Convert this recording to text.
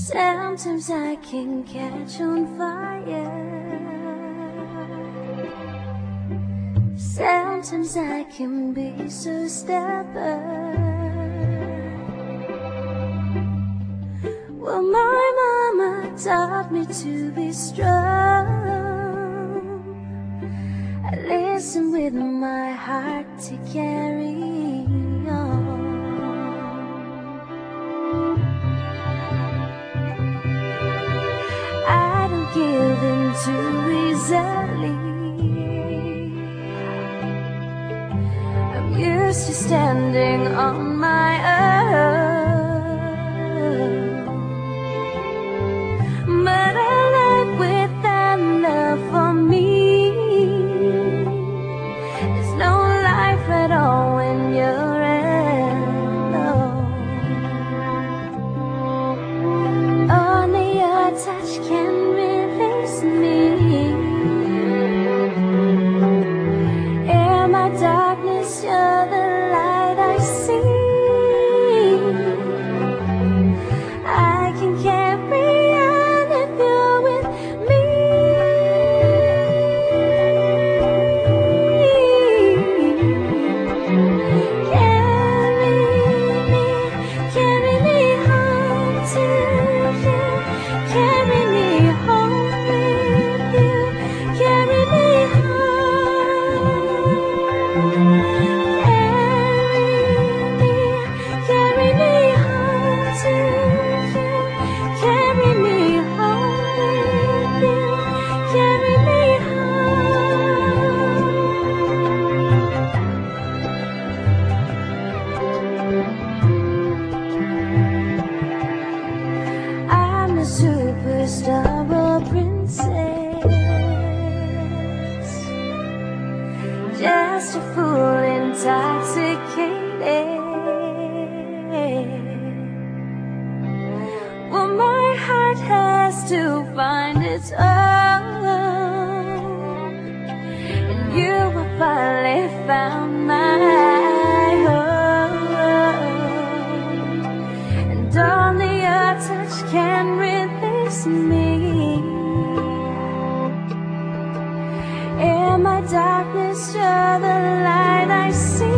Sometimes I can catch on fire. Sometimes I can be so stubborn. Well, my mama taught me to be strong. I listen with my heart to carry on. I don't give in too easily. I'm used to standing on my own. But a life without love for me is no life at all when you're alone. Only your touch can release me. In my darkness, you're the light I see. I can carry on if you're with me. Carry me home to you. Carry me home with you. Carry me home. Carry me home to you. Carry me home with you. Carry me home. I'm a superstar or princess, just a fool intoxicated. Well, my heart has to find its own, and you have finally found my home. And only your touch can release me. In my darkness, you're the light I see.